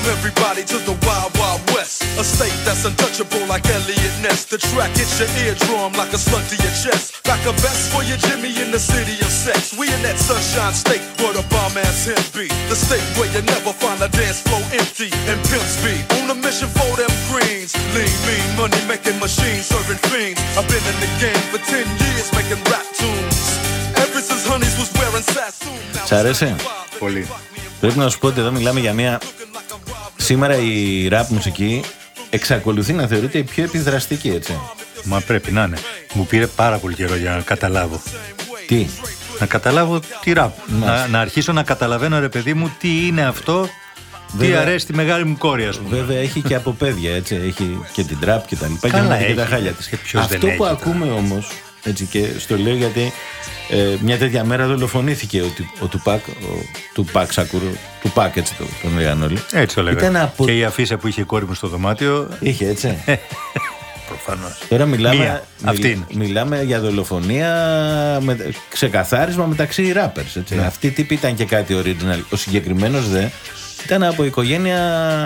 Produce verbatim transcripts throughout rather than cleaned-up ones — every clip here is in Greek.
everybody to the Wild Wild West. A state that's untouchable like Elliot Ness. The track hits your eardrum like a slug to your chest. Like a vest for your Jimmy in the city of sex. We in that sunshine state where the bomb ass him be. The state where you never find a dance floor empty and pimps be. On a mission for them greens. Lean, mean, money making machines serving fiends. I've been in the game for ten years making rap tunes. Ever since Honeys was wearing Sassoon. Σ' άρεσε? Πολύ. Πρέπει να σου πω ότι εδώ μιλάμε για μια... Σήμερα η rap μουσική εξακολουθεί να θεωρείται η πιο επιδραστική, έτσι. Μα πρέπει να είναι. Μου πήρε πάρα πολύ καιρό για να καταλάβω. Τι? Να καταλάβω τι rap. Να, να αρχίσω να καταλαβαίνω, ρε παιδί μου, τι είναι αυτό. Βέβαια, τι αρέσει τη μεγάλη μου κόρη, ας πούμε. Βέβαια έχει και από παιδιά, έτσι. Έχει και την trap και τα λοιπά. Καλά, και, έχει, και τα χάλια της. Αυτό που έχει, ακούμε τα... όμως, έτσι, και στο λέω γιατί ε, μια τέτοια μέρα δολοφονήθηκε ο, ο Τουπάκ, ο Τουπάκ Σακούρ, Τουπάκ, έτσι το, τον λέγανε όλοι. Έτσι το λέγανε. Από... Και η αφίσα που είχε η κόρη μου στο δωμάτιο. Είχε, έτσι. Προφανώς. Τώρα μιλάμε, Μία, μιλ, μιλάμε για δολοφονία, με, ξεκαθάρισμα μεταξύ rappers, έτσι. Ναι. Αυτή τύπη ήταν και κάτι original. Ο συγκεκριμένος δε ήταν από οικογένεια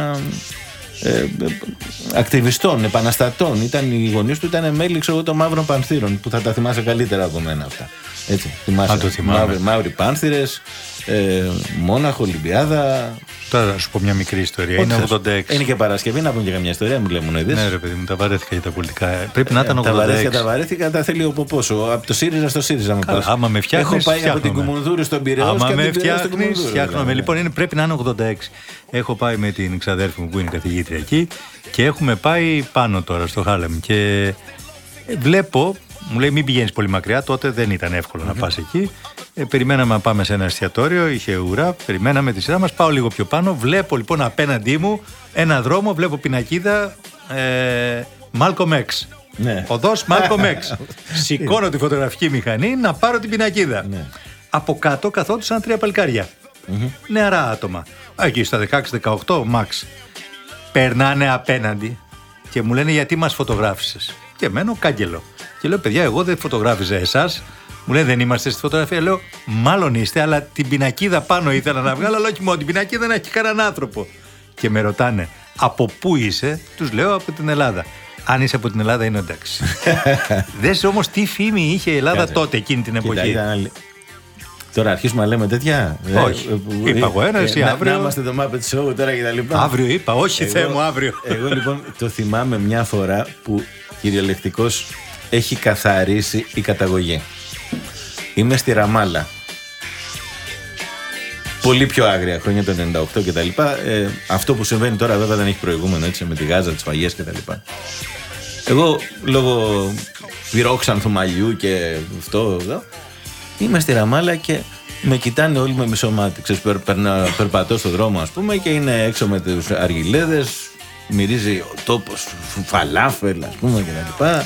ε, ακτιβιστών, επαναστατών. Ήταν, οι γονείς του ήταν μέλη, ξέρω, των Μαύρων Πανθύρων, που θα τα θυμάσαι καλύτερα από μένα αυτά. Έτσι, θυμάσαι. Αν το θυμάμαι. Μαύροι, μαύροι Πάνθυρες, ε, Μόναχο, Ολυμπιάδα. Τώρα θα σου πω μια μικρή ιστορία. Είναι ογδόντα έξι. Είναι και Παρασκευή, να πούμε και καμιά ιστορία, μου λέμε είδες. Ναι, ρε παιδί μου, τα βαρέθηκα για τα πολιτικά. Πρέπει να ήταν ογδόντα έξι. Τα βαρέθηκα, τα βαρέθηκα, τα θέλει ο Ποπόσο. Από το ΣΥΡΙΖΑ στο ΣΥΡΙΖΑ με πας. Άμα με φτιάχνεις, έχω πάει φτιάχνομαι. Από την Κουμουνδούρη στον Πειραιώς. Άμα και με από την Πειραιά στον φτιάχνεις, φτιάχνομαι. Λοιπόν, είναι, πρέπει να είναι ογδόντα έξι. Έχω πάει με την ξαδέρφη μου που είναι καθηγήτρια εκεί και έχουμε πάει πάνω τώρα στο Χάρλεμ. Και βλέπω, μου λέει μην πηγαίνεις πολύ μακριά, τότε δεν ήταν εύκολο mm-hmm. να πας εκεί. Ε, περιμέναμε να πάμε σε ένα εστιατόριο, είχε ουρά, περιμέναμε τη σειρά μας, πάω λίγο πιο πάνω, βλέπω λοιπόν απέναντί μου ένα δρόμο, βλέπω πινακίδα ε, Malcolm X. Ναι. Οδός Malcolm X. Σηκώνω τη φωτογραφική μηχανή να πάρω την πινακίδα. Ναι. Από κάτω καθόντουσαν τρία παλικάρια. Mm-hmm. Νεαρά άτομα. Εκεί στα δεκαέξι δεκαοκτώ, max. Περνάνε απέναντι και μου λένε γιατί μας φωτογράφησες. Και μένω κάγκελο. Και λέω παιδιά, εγώ δεν φωτογράφιζα εσάς. Μου λένε δεν είμαστε στη φωτογραφία. Λέω μάλλον είστε, αλλά την πινακίδα πάνω ήθελα να βγάλω, αλλά όχι μόνο την πινακίδα, να έχει κανέναν άνθρωπο. Και με ρωτάνε από πού είσαι, τους λέω από την Ελλάδα. Αν είσαι από την Ελλάδα είναι εντάξει. Δες όμως τι φήμη είχε η Ελλάδα Κάτσε. τότε εκείνη την εποχή. Κοίτα, ήταν... Τώρα αρχίσουμε να λέμε τέτοια. Όχι. Ε, είπα εγώ ένα, εσύ ε, αύριο. Να είμαστε το Muppet Show τώρα και τα λοιπά. Αύριο είπα, όχι Θεέ μου αύριο. Εγώ λοιπόν το θυμάμαι μια φορά που κυριολεκτικώς έχει καθαρίσει η καταγωγή. Είμαι στη Ραμάλα. Πολύ πιο άγρια χρόνια το ενενήντα οκτώ και τα λοιπά. Ε, αυτό που συμβαίνει τώρα βέβαια δεν έχει προηγούμενο, έτσι, με τη Γάζα, τις φαγές και τα λοιπά. Εγώ λόγω πυρόξανθου μαλλιού και αυτό εδώ, είμαι στη Ραμάλα και με κοιτάνε όλοι με μισό μάτι. Ξέρεις, περ, περνα, περπατώ στον δρόμο ας πούμε και είναι έξω με τους αργιλέδες, μυρίζει ο τόπος φαλάφελ ας πούμε και τα λοιπά.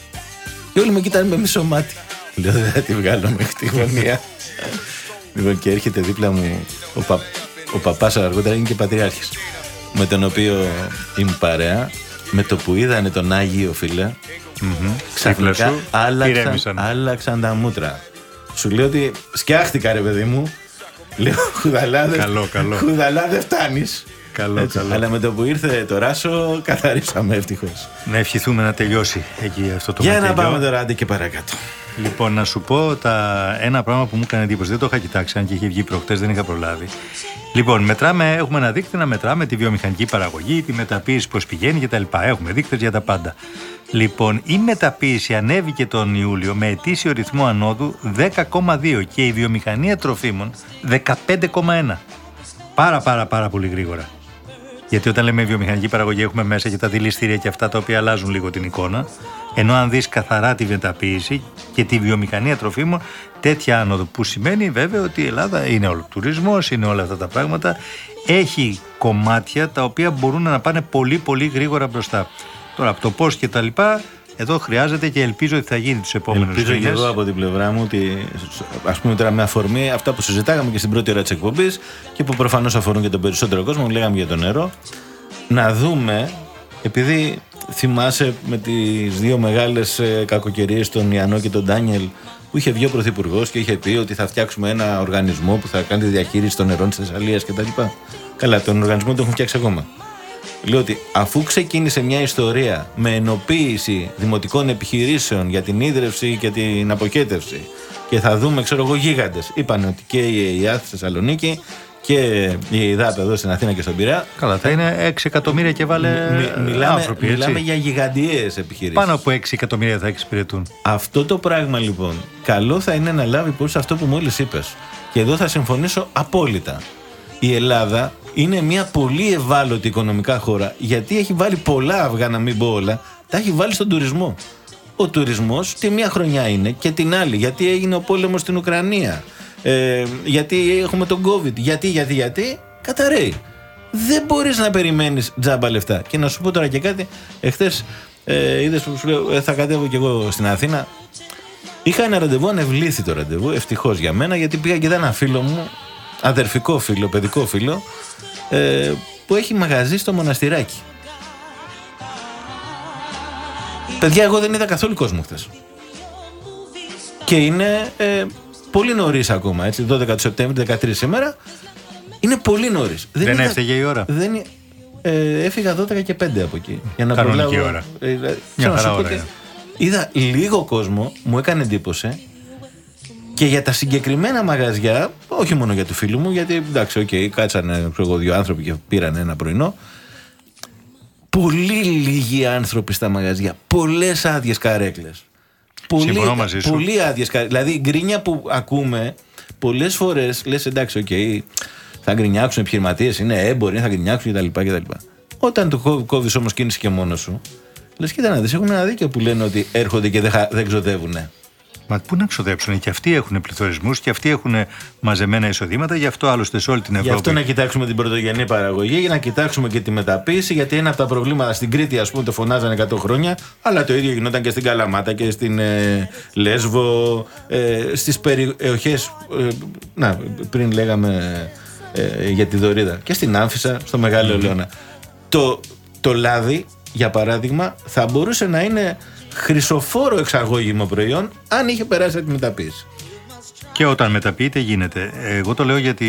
Και όλοι με κοιτάνε με μισό μάτι. Λέω δεν θα τη βγάλω μέχρι τη γωνία. Λοιπόν, και έρχεται δίπλα μου ο, πα, ο παπάς, αργότερα είναι και πατριάρχης, με τον οποίο ήμουν παρέα. Με το που είδανε τον Άγιο, φίλε, mm-hmm. ξαφνικά άλλαξαν, άλλαξαν τα μούτρα. Σου λέω ότι σκιάχτηκα ρε παιδί μου. Λέω χουδαλά, καλό, καλό. χουδαλά δεν φτάνεις. Καλό, Έτσι, καλό. Αλλά με το που ήρθε το ράσο καθαρίσαμε ευτυχώς. Να ευχηθούμε να τελειώσει εκεί αυτό το Για μακελιό. να πάμε τώρα άντε και παρακάτω. Λοιπόν, να σου πω τα... ένα πράγμα που μου έκανε εντύπωση. Δεν το είχα κοιτάξει, αν και είχε βγει προχτές, δεν είχα προλάβει. Λοιπόν, μετράμε, έχουμε ένα δείκτη να μετράμε τη βιομηχανική παραγωγή, τη μεταποίηση, πώς πηγαίνει κτλ. Έχουμε δείκτες για τα πάντα. Λοιπόν, η μεταποίηση ανέβηκε τον Ιούλιο με ετήσιο ρυθμό ανόδου δέκα κόμμα δύο και η βιομηχανία τροφίμων δεκαπέντε κόμμα ένα. Πάρα πάρα πάρα πολύ γρήγορα. Γιατί όταν λέμε βιομηχανική παραγωγή έχουμε μέσα και τα δηληστήρια και αυτά τα οποία αλλάζουν λίγο την εικόνα. Ενώ αν δεις καθαρά τη μεταποίηση και τη βιομηχανία τροφίμων, τέτοια άνοδο, που σημαίνει βέβαια ότι η Ελλάδα είναι όλο τουρισμός, είναι όλα αυτά τα πράγματα, έχει κομμάτια τα οποία μπορούν να πάνε πολύ πολύ γρήγορα μπροστά. Τώρα από το πώς και τα λοιπά, εδώ χρειάζεται και ελπίζω ότι θα γίνει τους επόμενους μήνες. Ελπίζω και εγώ από την πλευρά μου ότι, ας πούμε τώρα με αφορμή αυτά που συζητάγαμε και στην πρώτη ώρα της εκπομπής και που προφανώς αφορούν και τον περισσότερο κόσμο, λέγαμε για το νερό, να δούμε, επειδή θυμάσαι με τις δύο μεγάλες κακοκαιρίες, τον Ιαννό και τον Ντάνιελ, που είχε βγει ο Πρωθυπουργός και είχε πει ότι θα φτιάξουμε ένα οργανισμό που θα κάνει τη διαχείριση των νερών της Θεσσαλίας κτλ. Καλά, τον οργανισμό τον έχουν φτιάξει ακόμα. Λέω ότι αφού ξεκίνησε μια ιστορία με ενοποίηση δημοτικών επιχειρήσεων για την ίδρυυση και την αποχέτευση και θα δούμε, ξέρω εγώ, γίγαντες. Είπαν ότι και η ΕΑΘ στη Θεσσαλονίκη και η ΕΔΑΠ εδώ στην Αθήνα και στον Πειραιά. Καλά, θα είναι έξι εκατομμύρια και βάλε μι, μιλάμε, άνθρωποι, έτσι. Μιλάμε για γιγαντιαίες επιχειρήσεις. Πάνω από έξι εκατομμύρια θα εξυπηρετούν. Αυτό το πράγμα λοιπόν, καλό θα είναι να λάβει υπόψη αυτό που μόλις είπες. Και εδώ θα συμφωνήσω απόλυτα. Η Ελλάδα είναι μια πολύ ευάλωτη οικονομικά χώρα, γιατί έχει βάλει πολλά αυγά, να μην πω όλα, τα έχει βάλει στον τουρισμό. Ο τουρισμός τη μία χρονιά είναι και την άλλη, γιατί έγινε ο πόλεμος στην Ουκρανία, ε, γιατί έχουμε τον COVID, γιατί, γιατί, γιατί, καταραίει. Δεν μπορείς να περιμένεις τζάμπα λεφτά. Και να σου πω τώρα και κάτι, εχθές ε, είδες που σου λέω, ε, θα κατέβω κι εγώ στην Αθήνα. Είχα ένα ραντεβού, ανεβλήθη το ραντεβού, ευτυχώς για μένα, γιατί πήγα και είδα ένα φίλο μου, αδερφικό φίλο, παιδικό φίλο, ε, που έχει μαγαζί στο Μοναστηράκι. Παιδιά, εγώ δεν είδα καθόλου κόσμο χθες. Και είναι ε, πολύ νωρίς ακόμα, έτσι, δώδεκα του Σεπτέμβρη, δεκατρείς σήμερα. Είναι πολύ νωρίς. Δεν, δεν είδα, έφταιγε η ώρα. Δεν, ε, έφυγα δώδεκα και πέντε από εκεί. Για να κανονική προλάβω, ώρα. Ε, Μια χαρά ώρα. Είδα λίγο κόσμο, μου έκανε εντύπωση. Και για τα συγκεκριμένα μαγαζιά, όχι μόνο για του φίλου μου, γιατί εντάξει, οκ, okay, κάτσανε ξέρω, δύο άνθρωποι και πήραν ένα πρωινό. Πολύ λίγοι άνθρωποι στα μαγαζιά. Πολλές άδειες καρέκλες. Πολύ, πολύ άδειες καρέκλες. Δηλαδή η γκρίνια που ακούμε πολλές φορές λες εντάξει, οκ, okay, θα γκρινιάξουν επιχειρηματίες, είναι έμποροι, θα γκρινιάξουν κτλ. κτλ. Όταν το κόβεις όμως κίνηση και μόνος σου, λες κοίτα να δεις, έχουν ένα δίκιο που λένε ότι έρχονται και δεν, δεν ξοδεύουνε. Μα πού να ξοδέψουν, και αυτοί έχουν πληθωρισμούς και αυτοί έχουν μαζεμένα εισοδήματα, γι' αυτό άλλωστε σε όλη την Ευρώπη. Γι' αυτό να κοιτάξουμε την πρωτογενή παραγωγή, για να κοιτάξουμε και τη μεταποίηση, γιατί ένα από τα προβλήματα στην Κρήτη, ας πούμε, το φωνάζανε εκατό χρόνια, αλλά το ίδιο γινόταν και στην Καλαμάτα και στην ε, Λέσβο, ε, στις περιοχές. Ε, να, πριν λέγαμε ε, για τη Δωρίδα, και στην Άμφισσα, στο Μεγάλο mm-hmm. Ελαιώνα. Το, το λάδι, για παράδειγμα, θα μπορούσε να είναι χρυσοφόρο εξαγώγημο προϊόν αν είχε περάσει από τη μεταποίηση. Και όταν μεταποιείται γίνεται. Εγώ το λέω γιατί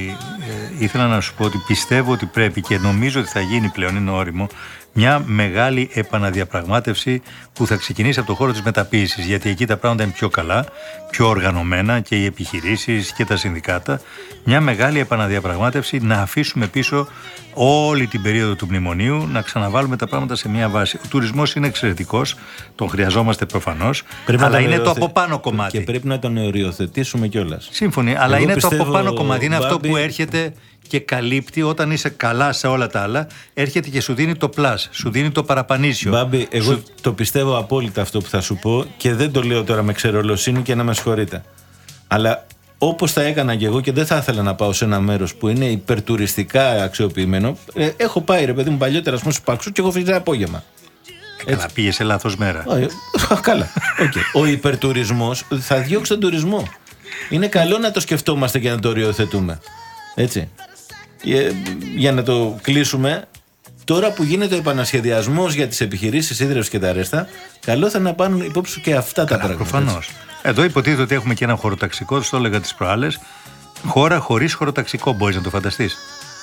ε, ήθελα να σου πω ότι πιστεύω ότι πρέπει και νομίζω ότι θα γίνει πλέον, είναι όριμο, μια μεγάλη επαναδιαπραγμάτευση που θα ξεκινήσει από το χώρο της μεταποίησης, γιατί εκεί τα πράγματα είναι πιο καλά, πιο οργανωμένα και οι επιχειρήσεις και τα συνδικάτα. Μια μεγάλη επαναδιαπραγμάτευση, να αφήσουμε πίσω όλη την περίοδο του μνημονίου, να ξαναβάλουμε τα πράγματα σε μια βάση. Ο τουρισμός είναι εξαιρετικός, τον χρειαζόμαστε προφανώς, πρέπει αλλά είναι το από πάνω κομμάτι. Και πρέπει να τον οριοθετήσουμε κιόλας. Σύμφωνοι, αλλά εγώ είναι το από πάνω κομμάτι. Είναι Μπάμπη... αυτό που έρχεται και καλύπτει όταν είσαι καλά σε όλα τα άλλα, έρχεται και σου δίνει το πλάς, σου δίνει το παραπανίσιο. Μπάμπη, εγώ σου... το πιστεύω απόλυτα αυτό που θα σου πω και δεν το λέω τώρα με ξερολοσύνη και να με συγχωρείτε. Αλλά όπως θα έκανα και εγώ και δεν θα ήθελα να πάω σε ένα μέρος που είναι υπερτουριστικά αξιοποιημένο. Ε, έχω πάει, ρε παιδί μου, παλιότερα στους Παξού και έχω φύγει ένα απόγευμα. Καλά, πήγε σε λάθος μέρα. Καλά. Okay. Ο υπερτουρισμός θα διώξει τον τουρισμό. Είναι καλό να το σκεφτόμαστε και να το οριοθετούμε. Έτσι. Για, για να το κλείσουμε, τώρα που γίνεται ο επανασχεδιασμός για τις επιχειρήσεις ίδρυυσης και τα ρέστα, καλό θα να πάρουν υπόψη και αυτά τα πράγματα. Προφανώς. Εδώ υποτίθεται ότι έχουμε και ένα χωροταξικό, το έλεγα τις προάλλες. Χώρα χωρίς χωροταξικό, μπορείς να το φανταστείς?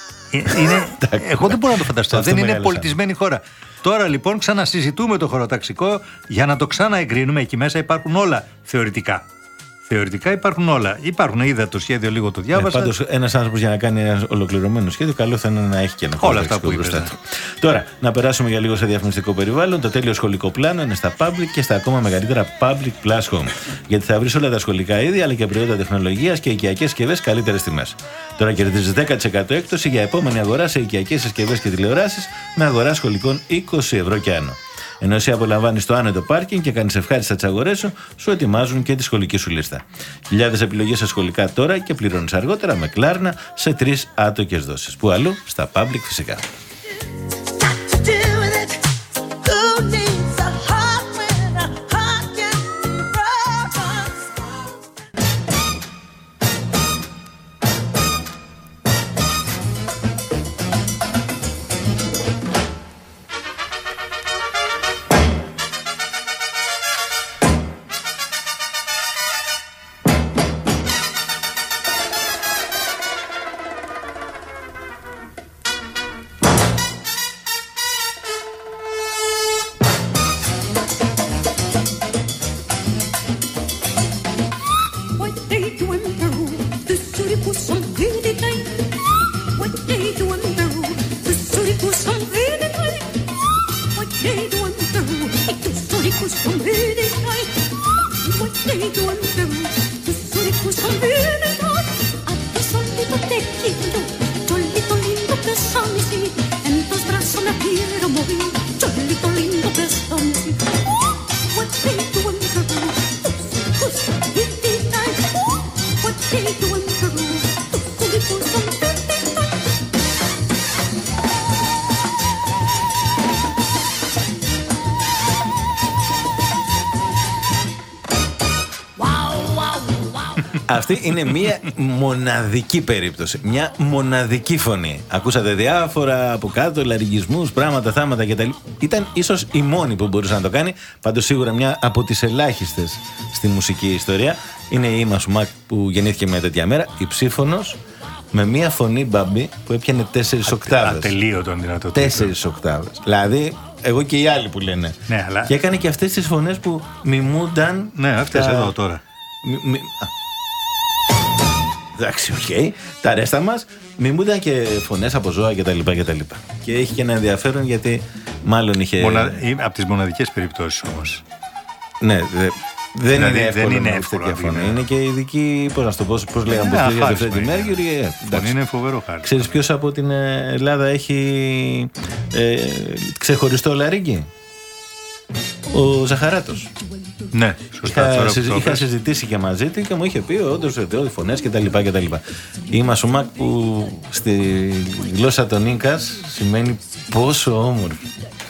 Είναι, εγώ δεν μπορώ να το φανταστώ. Δεν είναι πολιτισμένη χώρα. Τώρα λοιπόν ξανασυζητούμε το χωροταξικό για να το ξαναεγκρίνουμε. Εκεί μέσα υπάρχουν όλα θεωρητικά. Θεωρητικά υπάρχουν όλα. Υπάρχουν, είδα το σχέδιο, λίγο το διάβασα. Ναι, πάντως, ένας άνθρωπος για να κάνει ένα ολοκληρωμένο σχέδιο, καλό θα είναι να έχει και ένα όλα αυτά που είπες, μπροστά του. Τώρα, να περάσουμε για λίγο σε διαφημιστικό περιβάλλον. Το τέλειο σχολικό πλάνο είναι στα public και στα ακόμα μεγαλύτερα public plus home. Γιατί θα βρεις όλα τα σχολικά είδη, αλλά και προϊόντα τεχνολογίας και οικιακές συσκευές καλύτερες τιμές. Τώρα κερδίζεις δέκα τοις εκατό έκπτωση για επόμενη αγορά σε οικιακές συσκευές και τηλεοράσεις με αγορά σχολικών είκοσι ευρώ και άνω. Ενώ εσύ απολαμβάνεις το άνετο πάρκινγκ και κάνεις ευχάριστα τις αγορές σου, σου ετοιμάζουν και τη σχολική σου λίστα. Χιλιάδες επιλογές σε σχολικά τώρα και πληρώνεις αργότερα με Κλάρνα σε τρεις άτοκες δόσεις. Που αλλού, στα public φυσικά. Αυτή είναι μια μοναδική περίπτωση. Μια μοναδική φωνή. Ακούσατε διάφορα από κάτω, λαρυγγισμούς, πράγματα, θάματα κτλ. Ήταν ίσως η μόνη που μπορούσε να το κάνει. Πάντως σίγουρα μια από τις ελάχιστες στη μουσική ιστορία. Είναι η Ήμα Σουμάκ που γεννήθηκε μια τέτοια μέρα. Η ψήφωνος με μια φωνή μπαμπή που έπιανε τέσσερις οκτάβες. Ατελείωτον δυνατότητα. Τέσσερις οκτάβες. Δηλαδή, εγώ και οι άλλοι που λένε. Ναι, αλλά... Και έκανε και αυτές τις φωνές που μιμούνταν. Ναι, αυτές τα... εδώ τώρα. Μι, μι... Εντάξει, οκ. Okay. Τα ρέστα μας μιμούνταν και φωνές από ζώα κτλ. Και, και έχει και ένα ενδιαφέρον γιατί μάλλον είχε. Μονα... Από τις μοναδικές περιπτώσεις όμως. Ναι, δε... δεν, δηλαδή, είναι εύκολο δεν είναι να εύκολο. Τέτοια φωνή. Είναι και ειδική. Πώς να το πω, πώς λέγαμε, πώς λέγαμε το Φρέντι Μέρκιουρι. Είναι φοβερό χάρη. Ξέρεις ποιος από την Ελλάδα έχει ε, ξεχωριστό λαρύγγι? Ο Ζαχαράτος. Ναι, σωστά. Είχα, συζη, είχα συζητήσει και μαζί του και μου είχε πει όντως ότι φωνές κτλ. Η Ήμα Σουμάκ που στη γλώσσα των Ίνκας σημαίνει πόσο όμορφη.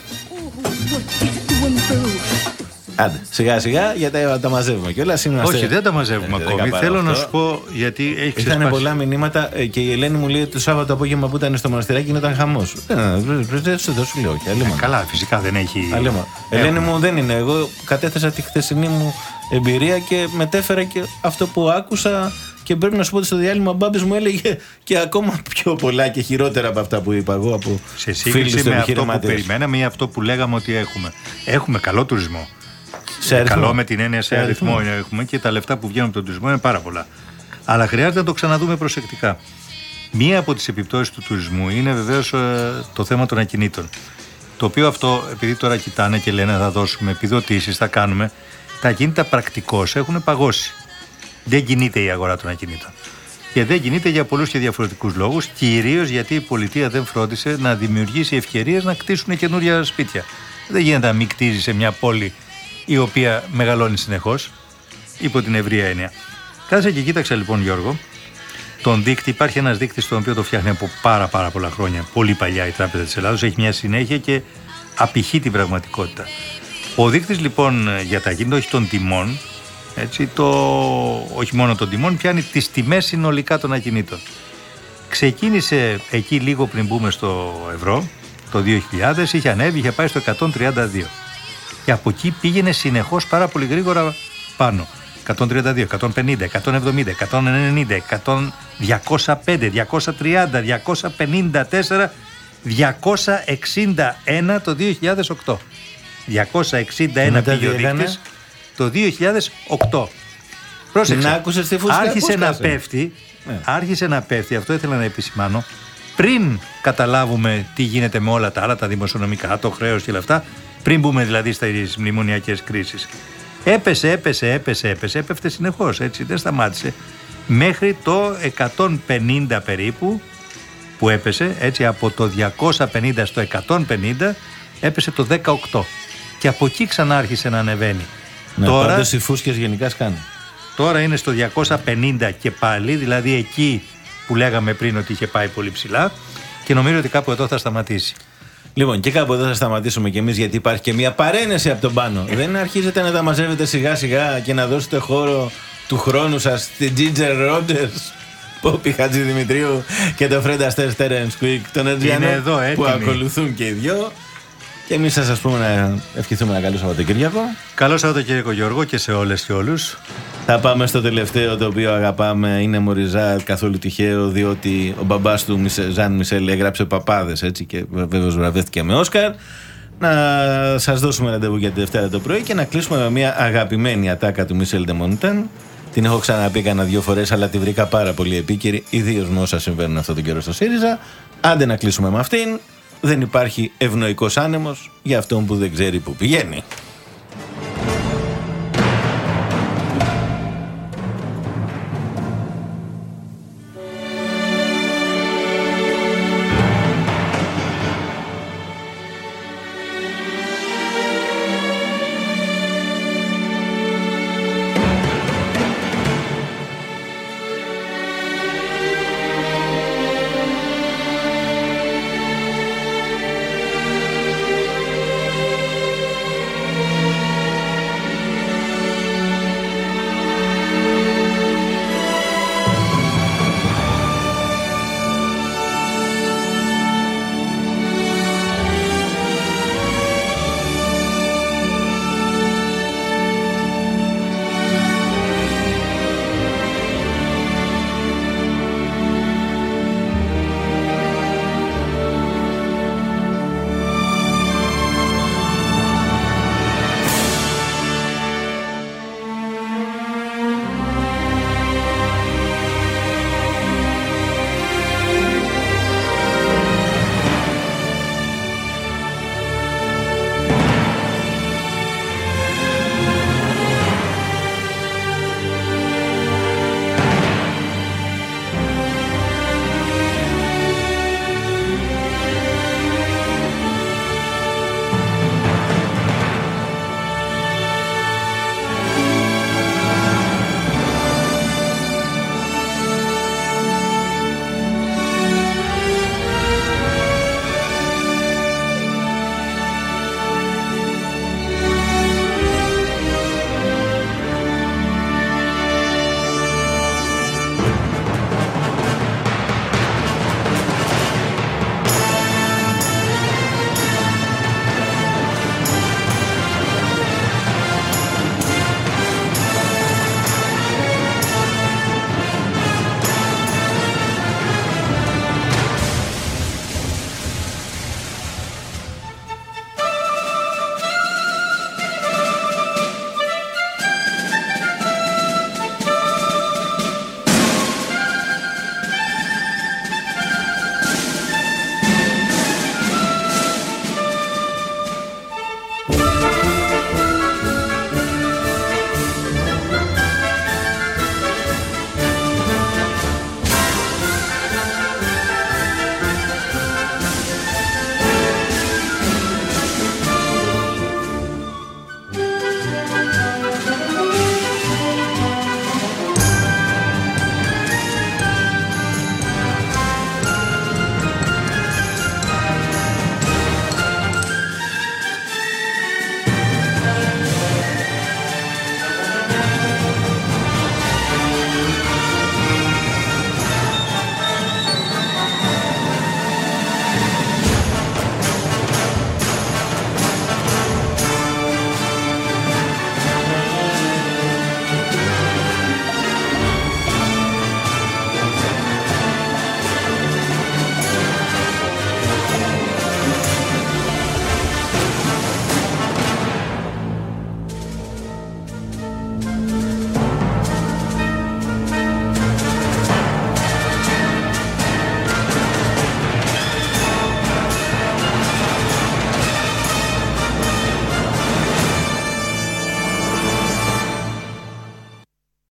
Άντε, σιγά σιγά γιατί τα μαζεύουμε κιόλας. Όχι, δεν τα μαζεύουμε ε, ακόμη. Θέλω να σου πω γιατί έχει ξεσπάσει. Ήρθανε πολλά μηνύματα και η Ελένη μου λέει το Σάββατο απόγευμα που ήταν στο μοναστηράκι και ήταν χαμός. Δεν σου λέω όχι. Καλά, φυσικά δεν έχει. Ελένη μου δεν είναι. Εγώ κατέθεσα τη χθεσινή μου εμπειρία και μετέφερα και αυτό που άκουσα. Και πρέπει να σου πω ότι στο διάλειμμα ο Μπάμπης μου έλεγε και ακόμα πιο πολλά και χειρότερα από αυτά που είπα εγώ από σε σύγκριση με αυτό που περιμέναμε ή αυτό που λέγαμε ότι έχουμε. Έχουμε καλό τουρισμό. Σε καλό με την έννοια σε, σε αριθμό, αριθμό έχουμε και τα λεφτά που βγαίνουν από τον τουρισμό είναι πάρα πολλά. Αλλά χρειάζεται να το ξαναδούμε προσεκτικά. Μία από τις επιπτώσεις του τουρισμού είναι βεβαίως το θέμα των ακινήτων. Το οποίο αυτό, επειδή τώρα κοιτάνε και λένε θα δώσουμε επιδοτήσεις, θα κάνουμε, τα ακίνητα πρακτικώς έχουν παγώσει. Δεν κινείται η αγορά των ακινήτων. Και δεν κινείται για πολλούς και διαφορετικούς λόγους, κυρίως γιατί η πολιτεία δεν φρόντισε να δημιουργήσει ευκαιρίες να κτίσουν καινούρια σπίτια. Δεν γίνεται να μην κτίζει σε μια πόλη η οποία μεγαλώνει συνεχώς, υπό την ευρεία έννοια. Κάτσε και κοίταξα λοιπόν, Γιώργο, τον δείκτη. Υπάρχει ένας δείκτης τον οποίο το φτιάχνει από πάρα πάρα πολλά χρόνια, πολύ παλιά η Τράπεζα της Ελλάδος, έχει μια συνέχεια και απηχεί την πραγματικότητα. Ο δείκτης λοιπόν για τα ακίνητα, όχι των τιμών, έτσι, το, όχι μόνο των τιμών, πιάνει τις τιμές συνολικά των ακινήτων. Ξεκίνησε εκεί λίγο πριν μπούμε στο ευρώ, το δύο χιλιάδες, είχε ανέβει, είχε πάει στο εκατόν τριάντα δύο. Και από εκεί πήγαινε συνεχώς πάρα πολύ γρήγορα πάνω. εκατόν τριάντα δύο, εκατόν πενήντα, εκατόν εβδομήντα, εκατόν ενενήντα, εκατό, διακόσια πέντε, διακόσια τριάντα, διακόσια πενήντα τέσσερα, διακόσια εξήντα ένα το δύο χιλιάδες οκτώ. διακόσια εξήντα ένα πήγε ο δείκτης το δύο χιλιάδες οκτώ. Πρόσεξε, άκουσες τη φούσκα, άρχισε να πέφτει, ναι. άρχισε να πέφτει, αυτό ήθελα να επισημάνω, πριν καταλάβουμε τι γίνεται με όλα τα άλλα, τα δημοσιονομικά, το χρέος και όλα αυτά, πριν μπούμε δηλαδή στις μνημονιακές κρίσεις. Έπεσε, έπεσε, έπεσε, έπεσε, έπεφτε συνεχώς, έτσι, δεν σταμάτησε. Μέχρι το εκατόν πενήντα περίπου που έπεσε, έτσι, από το διακόσια πενήντα στο εκατόν πενήντα έπεσε το δεκαοκτώ. Και από εκεί ξανά άρχισε να ανεβαίνει. Ναι, τώρα, πάντως οι φούσκες γενικά σκάνε. Τώρα είναι στο διακόσια πενήντα και πάλι, δηλαδή εκεί που λέγαμε πριν ότι είχε πάει πολύ ψηλά και νομίζω ότι κάπου εδώ θα σταματήσει. Λοιπόν, και κάπου εδώ θα σταματήσουμε κι εμείς γιατί υπάρχει και μια παρένεση από τον πάνω. Δεν αρχίζετε να τα μαζεύετε σιγά σιγά και να δώσετε χώρο του χρόνου σας στη Ginger Rogers, Πόπη Χατζηδημητρίου και το Fred Astaire Terence Quick, τον Ατζιάνο που ακολουθούν και οι δυο. Και εμείς θα σας πούμε να ευχηθούμε ένα καλό Σαββατοκύριακο. Καλό Σαββατοκύριακο, Γιώργο, και σε όλες και όλους. Θα πάμε στο τελευταίο, το οποίο αγαπάμε. Είναι Μοριζά, καθόλου τυχαίο, διότι ο μπαμπάς του Ζαν Μισελ έγραψε παπάδες, έτσι, και βέβαιως βραβεύτηκε με Όσκαρ. Να σας δώσουμε ραντεβού για τη Δευτέρα το πρωί και να κλείσουμε με μια αγαπημένη ατάκα του Μισελ ντε Μοντέν. Την έχω ξαναπεί κανένα δύο φορές, αλλά τη βρήκα πάρα πολύ επίκαιρη, ιδίως με όσα συμβαίνουν αυτόν τον καιρό στο ΣΥΡΙΖΑ. Άντε να κλείσουμε με αυτήν. δεν υπάρχει ευνοϊκός άνεμος για αυτόν που δεν ξέρει που πηγαίνει.